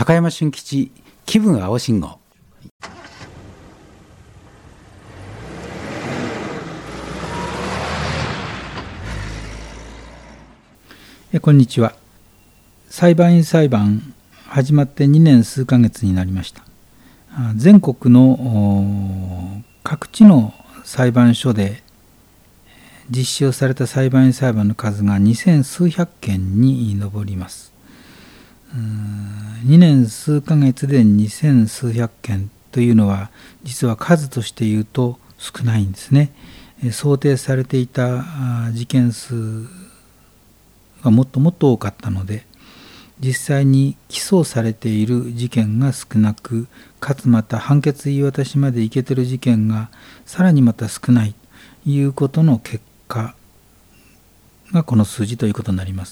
高山俊吉気分青信号。 こんにちは。裁判員裁判始まって2年数ヶ月になりました。全国の各地の裁判所で実施をされた裁判員裁判の数が2000数百件に上ります。2年数ヶ月で2000数百件というのは実は数として言うと少ないんですね。想定されていた事件数がもっともっと多かったので、実際に起訴されている事件が少なく、かつまた判決言い渡しまでいけてる事件がさらにまた少ないということの結果がこの数字ということになります。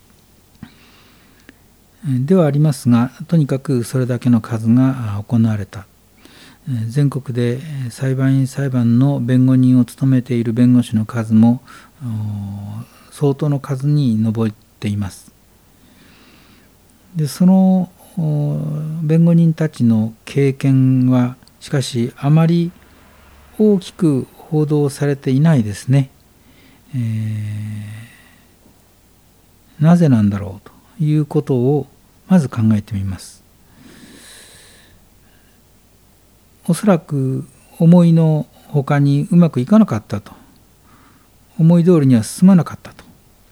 ではありますが、とにかくそれだけの数が行われた。全国で裁判員裁判の弁護人を務めている弁護士の数も相当の数に上っています。でその弁護人たちの経験はしかしあまり大きく報道されていないですね。なぜなんだろうということをまず考えてみます。おそらく思いのほかにうまくいかなかったと、思い通りには進まなかったと、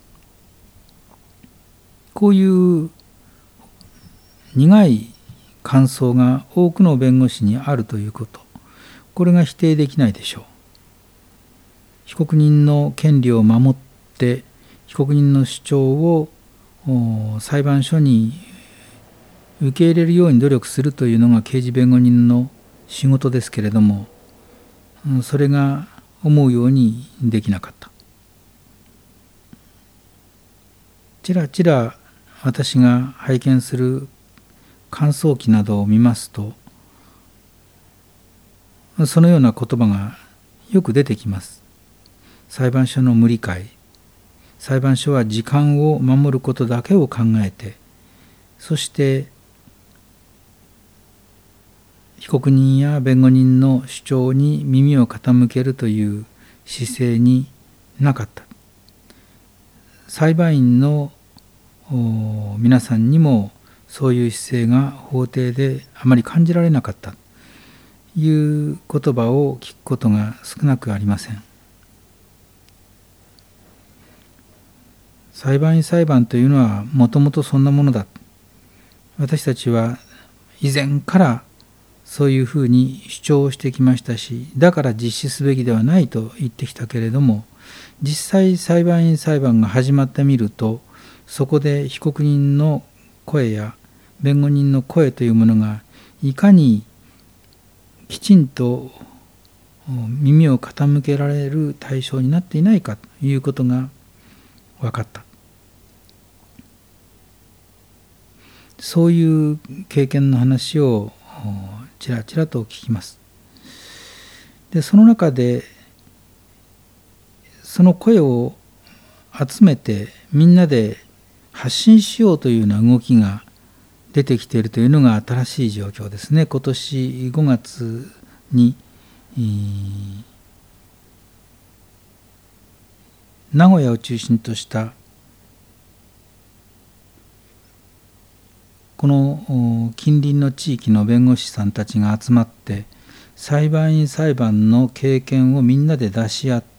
こういう苦い感想が多くの弁護士にあるということ、これが否定できないでしょう。被告人の権利を守って被告人の主張を裁判所に受け入れるように努力するというのが刑事弁護人の仕事ですけれども、それが思うようにできなかった。ちらちら私が拝見する感想記などを見ますと、そのような言葉がよく出てきます。裁判所の無理解、裁判所は時間を守ることだけを考えて、そして被告人や弁護人の主張に耳を傾けるという姿勢になかった。裁判員の皆さんにもそういう姿勢が法廷であまり感じられなかったという言葉を聞くことが少なくありません。裁判員裁判というのはもともとそんなものだ。私たちは以前からそういうふうに主張をしてきましたし、だから実施すべきではないと言ってきたけれども、実際裁判員裁判が始まってみると、そこで被告人の声や弁護人の声というものがいかにきちんと耳を傾けられる対象になっていないかということが分かった。そういう経験の話をちらちらと聞きます。で、その中でその声を集めてみんなで発信しようというような動きが出てきているというのが新しい状況ですね。今年5月に名古屋を中心としたこの近隣の地域の弁護士さんたちが集まって裁判員裁判の経験をみんなで出し合って、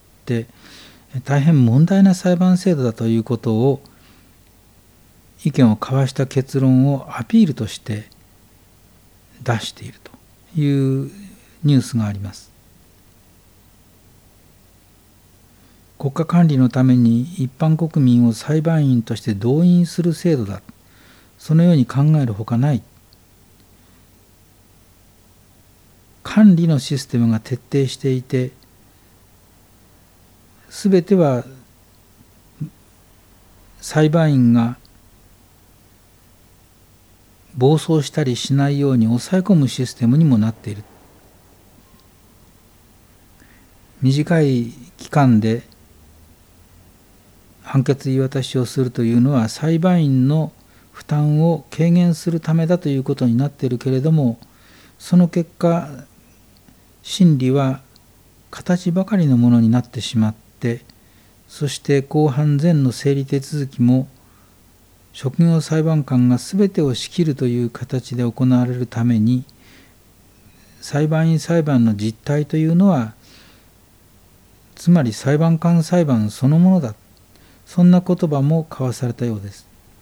大変問題な裁判制度だということを意見を交わした結論をアピールとして出しているというニュースがあります。国家管理のために一般国民を裁判員として動員する制度だ、そのように考えるほかない。管理のシステムが徹底していて、すべては裁判員が暴走したりしないように抑え込むシステムにもなっている。短い期間で判決言い渡しをするというのは裁判員の負担を軽減するためだということになっているけれども、その結果審理は形ばかりのものになってしまって、そして公判前の整理手続きも職業裁判官が全てを仕切るという形で行われるために、裁判員裁判の実態というのはつまり裁判官裁判そのものだ、そんな言葉も交わされたようです。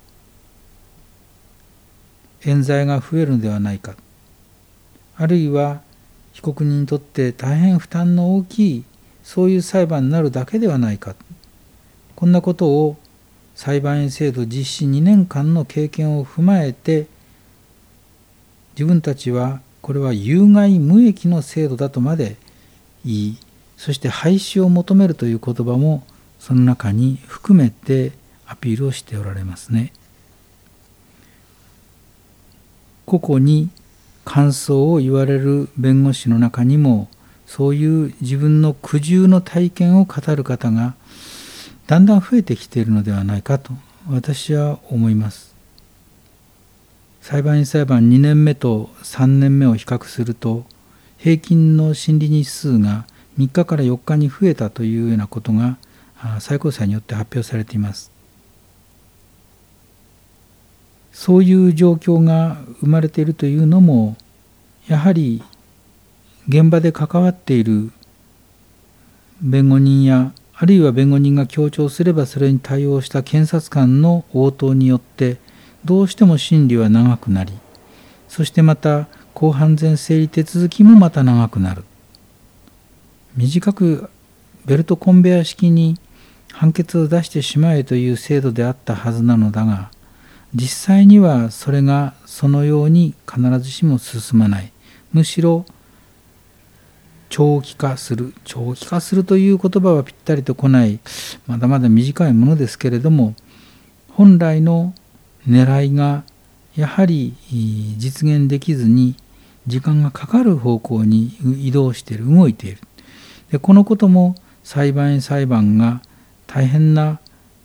冤罪が増えるのではないか、あるいは被告人にとって大変負担の大きいそういう裁判になるだけではないか、こんなことを裁判員制度実施2年間の経験を踏まえて、自分たちはこれは有害無益の制度だとまで言い、そして廃止を求めるという言葉もその中に含めてアピールをしておられますね。個々に感想を言われる弁護士の中にも、そういう自分の苦渋の体験を語る方がだんだん増えてきているのではないかと私は思います。裁判員裁判2年目と3年目を比較すると、平均の審理日数が3日から4日に増えたというようなことが最高裁によって発表されています。そういう状況が生まれているというのも、やはり現場で関わっている弁護人や、あるいは弁護人が強調すればそれに対応した検察官の応答によってどうしても審理は長くなり、そしてまた公判前整理手続きもまた長くなる。短くベルトコンベヤー式に判決を出してしまえという制度であったはずなのだが、実際にはそれがそのように必ずしも進まない。むしろ長期化するという言葉はぴったりとこない、まだまだ短いものですけれども、本来の狙いがやはり実現できずに時間がかかる方向に移動している、動いている。でこのことも裁判員裁判が大変な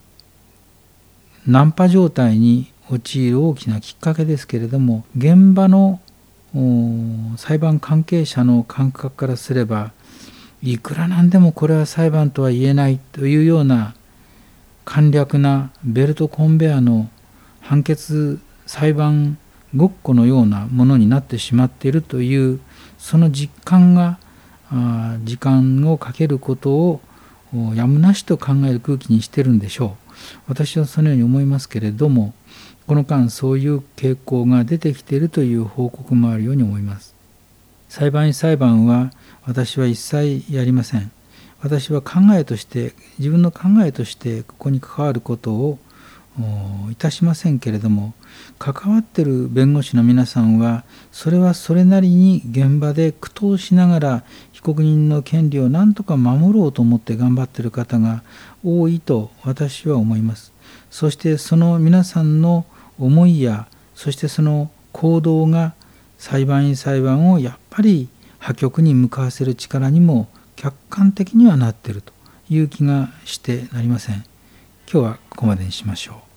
難破状態に陥る大きなきっかけですけれども、現場の裁判関係者の感覚からすれば、いくらなんでもこれは裁判とは言えないというような簡略なベルトコンベヤーの判決裁判ごっこのようなものになってしまっているという、その実感が時間をかけることをやむなしと考える空気にしてるんでしょう。私はそのように思いますけれども、この間そういう傾向が出てきているという報告もあるように思います。裁判員裁判は私は一切やりません。私は考えとして、自分の考えとしてここに関わることをいたしませんけれども、関わっている弁護士の皆さんはそれはそれなりに現場で苦闘しながら被告人の権利を何とか守ろうと思って頑張っている方が多いと私は思います。そしてその皆さんの思いや、そしてその行動が裁判員裁判をやっぱり破局に向かわせる力にも客観的にはなっているという気がしてなりません。今日はここまでにしましょう。